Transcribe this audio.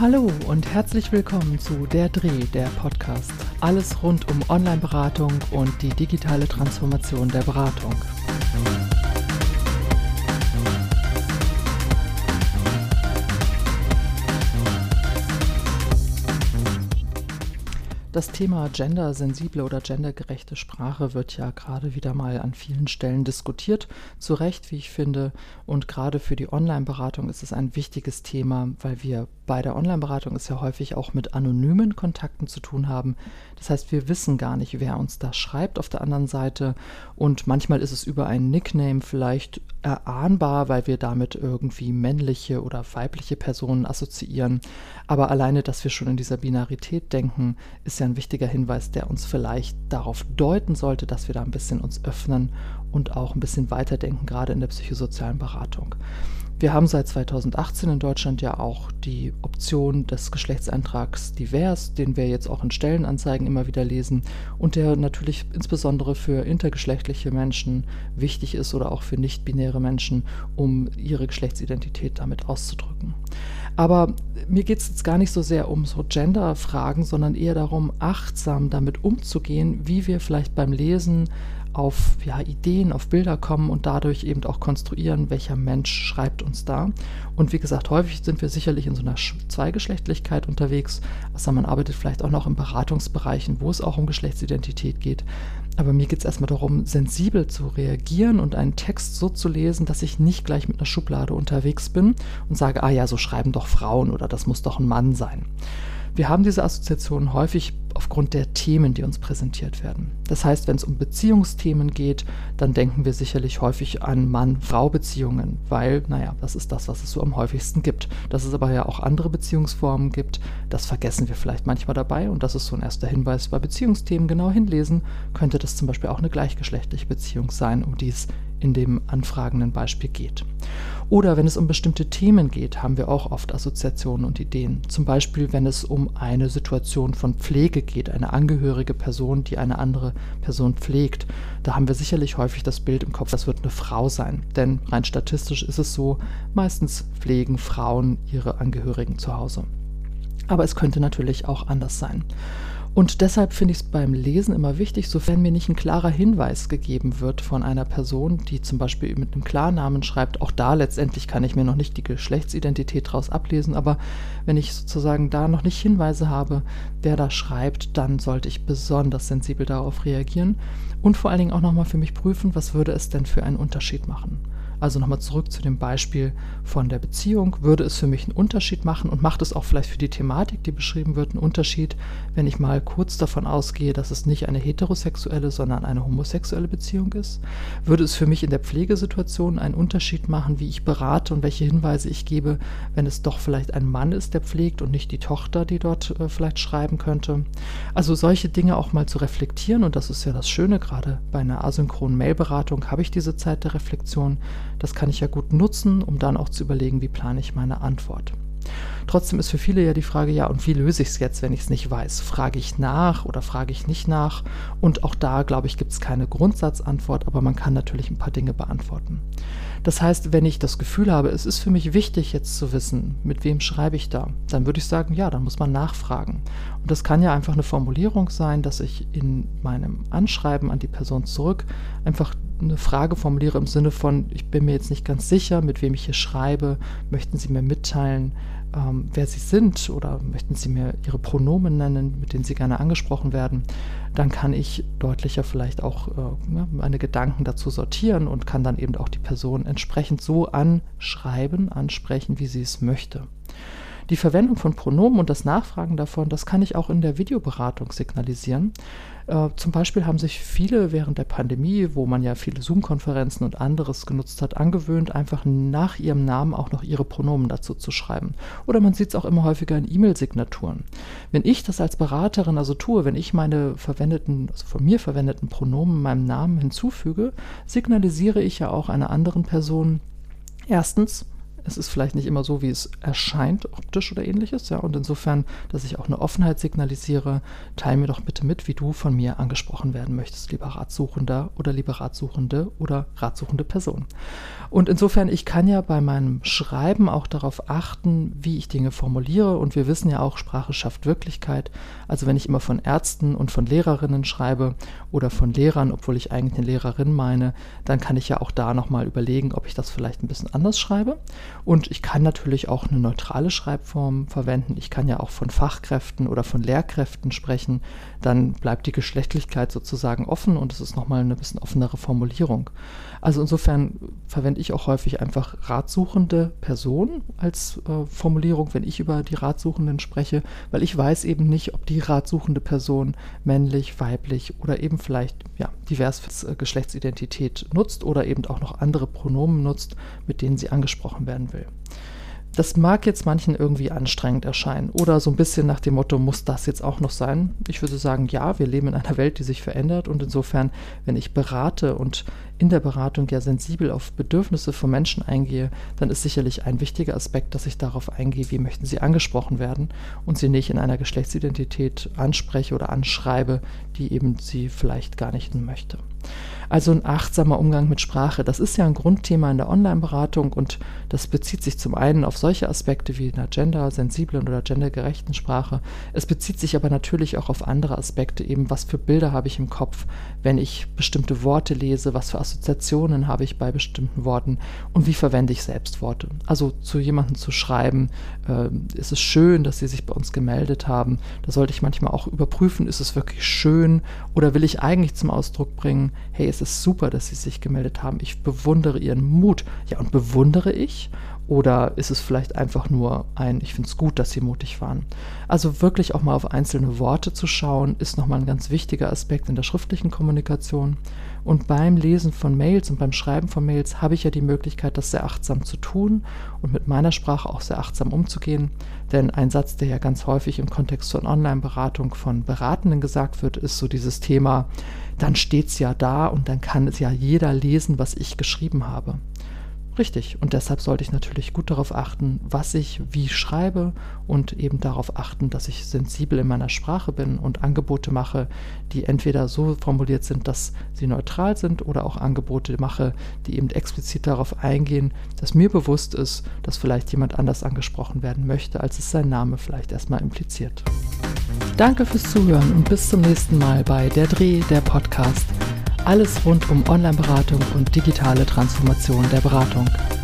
Hallo und herzlich willkommen zu Der Dreh, der Podcast. Alles rund um Online-Beratung und die digitale Transformation der Beratung. Das Thema gendersensible oder gendergerechte Sprache wird ja gerade wieder mal an vielen Stellen diskutiert, zu Recht, wie ich finde. Und gerade für die Online-Beratung ist es ein wichtiges Thema, weil wir bei der Online-Beratung es ja häufig auch mit anonymen Kontakten zu tun haben. Das heißt, wir wissen gar nicht, wer uns da schreibt auf der anderen Seite. Und manchmal ist es über einen Nickname vielleicht erahnbar, weil wir damit irgendwie männliche oder weibliche Personen assoziieren. Aber alleine, dass wir schon in dieser Binarität denken, ist ja ein wichtiger Hinweis, der uns vielleicht darauf deuten sollte, dass wir da ein bisschen uns öffnen und auch ein bisschen weiterdenken, gerade in der psychosozialen Beratung. Wir haben seit 2018 in Deutschland ja auch die Option des Geschlechtseintrags divers, den wir jetzt auch in Stellenanzeigen immer wieder lesen und der natürlich insbesondere für intergeschlechtliche Menschen wichtig ist oder auch für nicht-binäre Menschen, um ihre Geschlechtsidentität damit auszudrücken. Aber mir geht es jetzt gar nicht so sehr um so Gender-Fragen, sondern eher darum, achtsam damit umzugehen, wie wir vielleicht beim Lesen auf Ideen, auf Bilder kommen und dadurch eben auch konstruieren, welcher Mensch schreibt uns da. Und wie gesagt, häufig sind wir sicherlich in so einer Zweigeschlechtlichkeit unterwegs. Also man arbeitet vielleicht auch noch in Beratungsbereichen, wo es auch um Geschlechtsidentität geht. Aber mir geht es erstmal darum, sensibel zu reagieren und einen Text so zu lesen, dass ich nicht gleich mit einer Schublade unterwegs bin und sage, so schreiben doch Frauen oder das muss doch ein Mann sein. Wir haben diese Assoziationen häufig aufgrund der Themen, die uns präsentiert werden. Das heißt, wenn es um Beziehungsthemen geht, dann denken wir sicherlich häufig an Mann-Frau-Beziehungen, weil, das ist das, was es so am häufigsten gibt. Dass es aber ja auch andere Beziehungsformen gibt, das vergessen wir vielleicht manchmal dabei und das ist so ein erster Hinweis. Bei Beziehungsthemen genau hinlesen, könnte das zum Beispiel auch eine gleichgeschlechtliche Beziehung sein, um die es in dem anfragenden Beispiel geht. Oder wenn es um bestimmte Themen geht, haben wir auch oft Assoziationen und Ideen. Zum Beispiel, wenn es um eine Situation von Pflege geht, eine angehörige Person, die eine andere Person pflegt. Da haben wir sicherlich häufig das Bild im Kopf, das wird eine Frau sein. Denn rein statistisch ist es so, meistens pflegen Frauen ihre Angehörigen zu Hause. Aber es könnte natürlich auch anders sein. Und deshalb finde ich es beim Lesen immer wichtig, sofern mir nicht ein klarer Hinweis gegeben wird von einer Person, die zum Beispiel mit einem Klarnamen schreibt, auch da letztendlich kann ich mir noch nicht die Geschlechtsidentität daraus ablesen, aber wenn ich sozusagen da noch nicht Hinweise habe, wer da schreibt, dann sollte ich besonders sensibel darauf reagieren und vor allen Dingen auch nochmal für mich prüfen, was würde es denn für einen Unterschied machen. Also nochmal zurück zu dem Beispiel von der Beziehung. Würde es für mich einen Unterschied machen und macht es auch vielleicht für die Thematik, die beschrieben wird, einen Unterschied, wenn ich mal kurz davon ausgehe, dass es nicht eine heterosexuelle, sondern eine homosexuelle Beziehung ist? Würde es für mich in der Pflegesituation einen Unterschied machen, wie ich berate und welche Hinweise ich gebe, wenn es doch vielleicht ein Mann ist, der pflegt und nicht die Tochter, die dort vielleicht schreiben könnte? Also solche Dinge auch mal zu reflektieren und das ist ja das Schöne, gerade bei einer asynchronen Mailberatung habe ich diese Zeit der Reflexion. Das kann ich ja gut nutzen, um dann auch zu überlegen, wie plane ich meine Antwort. Trotzdem ist für viele ja die Frage, und wie löse ich es jetzt, wenn ich es nicht weiß? Frage ich nach oder frage ich nicht nach? Und auch da, glaube ich, gibt es keine Grundsatzantwort, aber man kann natürlich ein paar Dinge beantworten. Das heißt, wenn ich das Gefühl habe, es ist für mich wichtig, jetzt zu wissen, mit wem schreibe ich da, dann würde ich sagen, dann muss man nachfragen. Und das kann ja einfach eine Formulierung sein, dass ich in meinem Anschreiben an die Person zurück einfach eine Frage formuliere im Sinne von, ich bin mir jetzt nicht ganz sicher, mit wem ich hier schreibe, möchten Sie mir mitteilen, wer Sie sind oder möchten Sie mir Ihre Pronomen nennen, mit denen Sie gerne angesprochen werden, dann kann ich deutlicher vielleicht auch meine Gedanken dazu sortieren und kann dann eben auch die Person entsprechend so ansprechen, wie sie es möchte. Die Verwendung von Pronomen und das Nachfragen davon, das kann ich auch in der Videoberatung signalisieren. Zum Beispiel haben sich viele während der Pandemie, wo man ja viele Zoom-Konferenzen und anderes genutzt hat, angewöhnt, einfach nach ihrem Namen auch noch ihre Pronomen dazu zu schreiben. Oder man sieht es auch immer häufiger in E-Mail-Signaturen. Wenn ich das als Beraterin also tue, wenn ich meine von mir verwendeten Pronomen meinem Namen hinzufüge, signalisiere ich ja auch einer anderen Person, erstens, Es ist vielleicht nicht immer so, wie es erscheint, optisch oder ähnliches. Ja? Und insofern, dass ich auch eine Offenheit signalisiere, teile mir doch bitte mit, wie du von mir angesprochen werden möchtest, lieber Ratsuchender oder liebe Ratsuchende oder ratsuchende Person. Und insofern, ich kann ja bei meinem Schreiben auch darauf achten, wie ich Dinge formuliere. Und wir wissen ja auch, Sprache schafft Wirklichkeit. Also wenn ich immer von Ärzten und von Lehrerinnen schreibe oder von Lehrern, obwohl ich eigentlich eine Lehrerin meine, dann kann ich ja auch da nochmal überlegen, ob ich das vielleicht ein bisschen anders schreibe. Und ich kann natürlich auch eine neutrale Schreibform verwenden. Ich kann ja auch von Fachkräften oder von Lehrkräften sprechen. Dann bleibt die Geschlechtlichkeit sozusagen offen und es ist nochmal eine bisschen offenere Formulierung. Also insofern verwende ich auch häufig einfach ratsuchende Person als Formulierung, wenn ich über die Ratsuchenden spreche, weil ich weiß eben nicht, ob die ratsuchende Person männlich, weiblich oder eben vielleicht divers Geschlechtsidentität nutzt oder eben auch noch andere Pronomen nutzt, mit denen sie angesprochen werden will. Das mag jetzt manchen irgendwie anstrengend erscheinen oder so ein bisschen nach dem Motto, muss das jetzt auch noch sein? Ich würde sagen, ja, wir leben in einer Welt, die sich verändert und insofern, wenn ich berate und in der Beratung ja sensibel auf Bedürfnisse von Menschen eingehe, dann ist sicherlich ein wichtiger Aspekt, dass ich darauf eingehe, wie möchten sie angesprochen werden und sie nicht in einer Geschlechtsidentität anspreche oder anschreibe, die eben sie vielleicht gar nicht möchte. Also ein achtsamer Umgang mit Sprache, das ist ja ein Grundthema in der Online-Beratung und das bezieht sich zum einen auf solche Aspekte wie einer gendersensiblen oder gendergerechten Sprache. Es bezieht sich aber natürlich auch auf andere Aspekte, eben was für Bilder habe ich im Kopf, wenn ich bestimmte Worte lese, was für Assoziationen habe ich bei bestimmten Worten und wie verwende ich selbst Worte. Also zu jemandem zu schreiben, ist es schön, dass sie sich bei uns gemeldet haben. Da sollte ich manchmal auch überprüfen, ist es wirklich schön oder will ich eigentlich zum Ausdruck bringen, hey, es ist super, dass Sie sich gemeldet haben. Ich bewundere Ihren Mut. Ja, und bewundere ich? Oder ist es vielleicht einfach nur ich finde es gut, dass Sie mutig waren? Also wirklich auch mal auf einzelne Worte zu schauen, ist nochmal ein ganz wichtiger Aspekt in der schriftlichen Kommunikation. Und beim Lesen von Mails und beim Schreiben von Mails habe ich ja die Möglichkeit, das sehr achtsam zu tun und mit meiner Sprache auch sehr achtsam umzugehen. Denn ein Satz, der ja ganz häufig im Kontext von Online-Beratung von Beratenden gesagt wird, ist so dieses Thema, dann steht es ja da und dann kann es ja jeder lesen, was ich geschrieben habe. Richtig, und deshalb sollte ich natürlich gut darauf achten, was ich wie schreibe und eben darauf achten, dass ich sensibel in meiner Sprache bin und Angebote mache, die entweder so formuliert sind, dass sie neutral sind oder auch Angebote mache, die eben explizit darauf eingehen, dass mir bewusst ist, dass vielleicht jemand anders angesprochen werden möchte, als es sein Name vielleicht erstmal impliziert. Danke fürs Zuhören und bis zum nächsten Mal bei Der Dreh, der Podcast. Alles rund um Online-Beratung und digitale Transformation der Beratung.